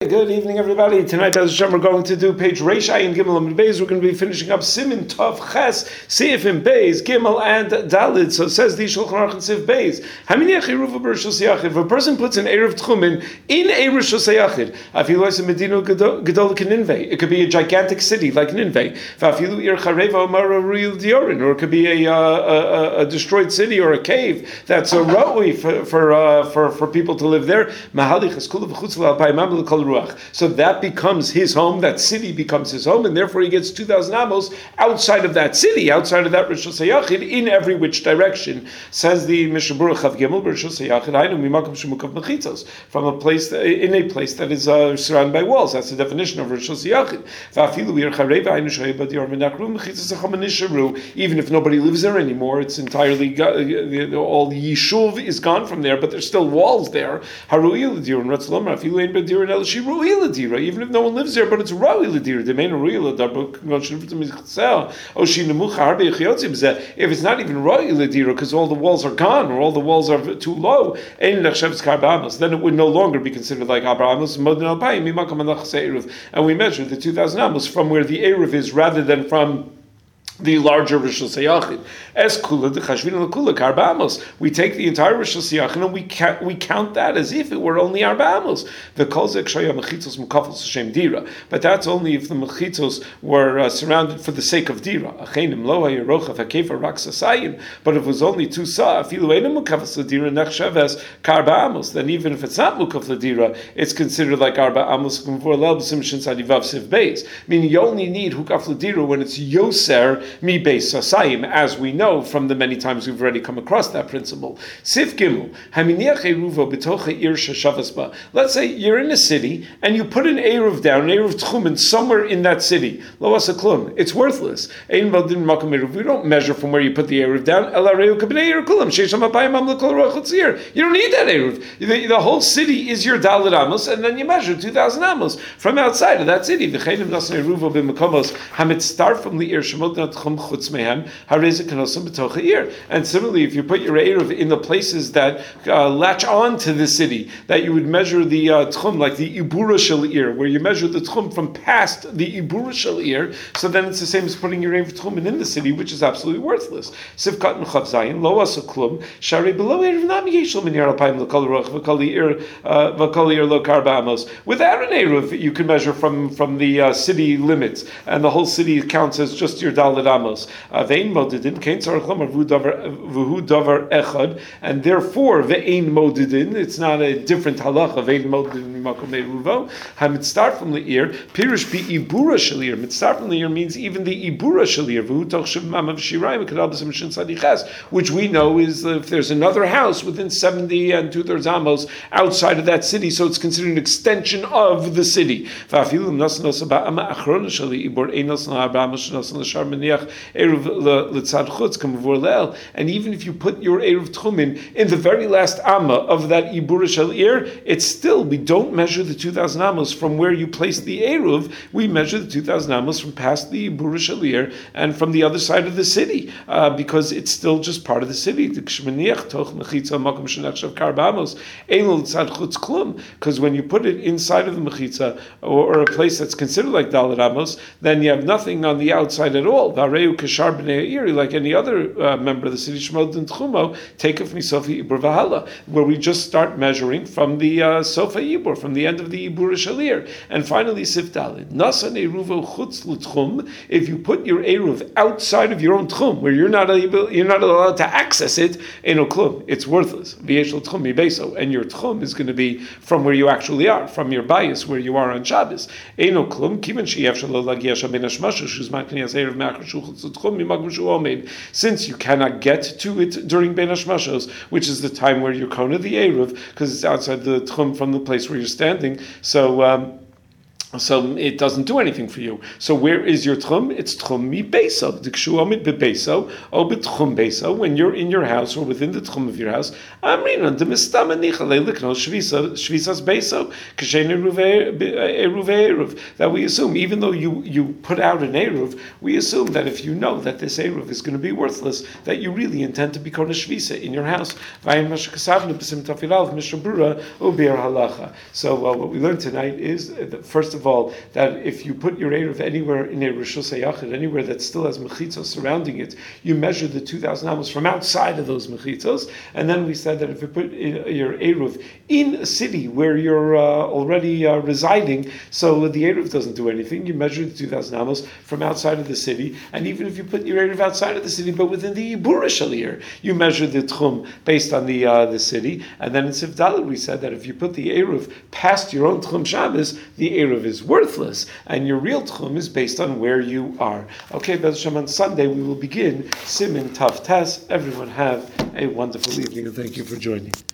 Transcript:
good evening, everybody. Tonight, as Hashem, we're going to do page Reish Ayin Gimel and Beis. We're going to be finishing up Simin Tov Ches, Seif in Beis, Gimel and Dalid. So it says the Shulchan Aruch and Seif Beis. Haminech Eruv b'Rishus Yachid. If a person puts an Eruv Tchumen in a Rishus Yachid, Afilu es Medina Gedol Keninvei. It could be a gigantic city like Ninveh. Afilu Ir Chareva Omara Real Diorin, or it could be a destroyed city or a cave that's a roi for people to live there. So that becomes his home, that city becomes his home, and therefore he gets 2,000 amos outside of that city, outside of that Rishus HaYachid, in every which direction. Says the Mishnah Berurah Chav Gimel, Rishus HaYachid, Hainu mimakom shemukav mechitzos, from a place, in a place that is surrounded by walls. That's the definition of Rishus HaYachid. Even if nobody lives there anymore, it's entirely, all the Yishuv is gone from there, but there's still walls there. Even if no one lives there, but it's Rawi Ladir. If it's not even Rawi Ladir, because all the walls are gone, or all the walls are too low, then it would no longer be considered like Abrahamos. And we measure the 2,000 amos from where the Eruv is, rather than from the larger Rishus HaYachid. Es kula dechashvin lekula karba amos. We take the entire Rishus HaYachid and we count that as if it were only arba amos. The kol zeh kshaya mechitzos mukafos l'shem dira. But that's only if the mechitzos were surrounded for the sake of dira. Achenim lo hayerochav hakefa rak sasayim. But if it was only two sa, afilu einu mukafos l'dira nechshav as karba amos. Then even if it's not mukaf l'dira, it's considered like arba amos before lel b'sim shin sadivav siv beis. Meaning you only need hukaf l'dira when it's yoser mi beis sasayim, as we know from the many times we've already come across that principle. Sif Gimel, haminiach eruvo b'tocha ir sheshavas ba. Let's say you're in a city and you put an eruv down, an eruv tchumen somewhere in that city. Lo asa klum. It's worthless. Ein valdin makom eruv. We don't measure from where you put the eruv down. El areu kabnei eruv kulam sheisham apayim amlekol roch l'tzir. You don't need that eruv. The whole city is your daled amos, and then you measure 2,000 amos from outside of that city. V'cheinim nasan eruvo b'makomos hamitztar from the ir shemot natchum chutz mehem hareze kanosim b'tocha ir. And similarly, if you put your eruv in the places that latch on to the city, that you would measure the tchum, like the ibura shel ir, where you measure the tchum from past the ibura shel ir, so then it's the same as putting your eruv tchumen in the city, which is absolutely worthless. Sivkat mechav zayin lo asa klum shari below eruv nam yeshel min yar alpayim l'kol roch v'kol ir lo karba amos. Without an eruv, you can measure from the city limits, and the whole city counts as just your daled amos. Ve'in modidin kein tzarich lomar v'hu davar echad, and therefore ve'in modidin, it's not a different halacha. Ve'in modidin makom eruvo hamitztar from the ear pirush bi ibura shalir. Mitztar from the ear means even the ibura shalir v'hu toch shemam of shirayim kadal b'sim shin sadiches, which we know is if there's another house within 70 and 2/3 amos outside of that city, so it's considered an extension of the city. Va'afilu nas nos ba'ama achrona shali ibor einos na abramos nos na shar meniach eruv letzad chutz kamavur leel. And even if you put your eruv tchumen in the very last amma of that ibura shel ir, it's still, we don't measure the 2,000 amos from where you place the eruv. We measure the 2,000 amos from past the ibura shel ir and from the other side of the city, because it's still just part of the city. Because when you put it inside of the mechitza, or a place that's considered like daled amos, then you have nothing on the outside at all. Like any other member of the city, Shemod and Tchumo, take it from Sofa Ibur Vahala, where we just start measuring from the Sofa Ibur, from the end of the Ibur Shalir. And finally, Sif Dalid. Nasan Eruvo Chutz L'Tchum, if you put your Eruv outside of your own Tchum, where you're not allowed to access it, Eno Klum, it's worthless. V'yesh L'Tchum Mibeso, and your Tchum is going to be from where you actually are, from your bias, where you are on Shabbos. Eno Klum, Kivan Sheyev Shalo Lagia Shabin Hashmashu, Shuz Maknias Erev Machar Shuchutz L'Tchum, Mimagm Shu Omeid. Since you cannot get to it during Ben Hashmashos, which is the time where you're Kona the Eruv, because it's outside the Tchum from the place where you're standing, so So it doesn't do anything for you. So where is your tchum? It's tchum mi beso. Dikshu omid bebeso o betchum beso. When you're in your house or within the tchum of your house, amrinan demistam anicha leilikno shvisas beso kashen eruv. That we assume, even though you put out an eruv, we assume that if you know that this eruv is going to be worthless, that you really intend to become a shvisa in your house. So what we learned tonight is that first of all, that if you put your eruv anywhere in a rishus hayachid, anywhere that still has mechitzos surrounding it, you measure the 2,000 amos from outside of those mechitzos. And then we said that if you put your eruv in a city where you're already residing, so the eruv doesn't do anything. You measure the 2,000 amos from outside of the city, and even if you put your eruv outside of the city, but within the Ibura Shalir, you measure the tchum based on the city. And then in Sif Dalet we said that if you put the eruv past your own tchum Shabbos, the eruv is worthless, and your real tchum is based on where you are. Okay, Bez Hashem, on Sunday we will begin Simin Tav Tes. Everyone have a wonderful evening, and thank you for joining.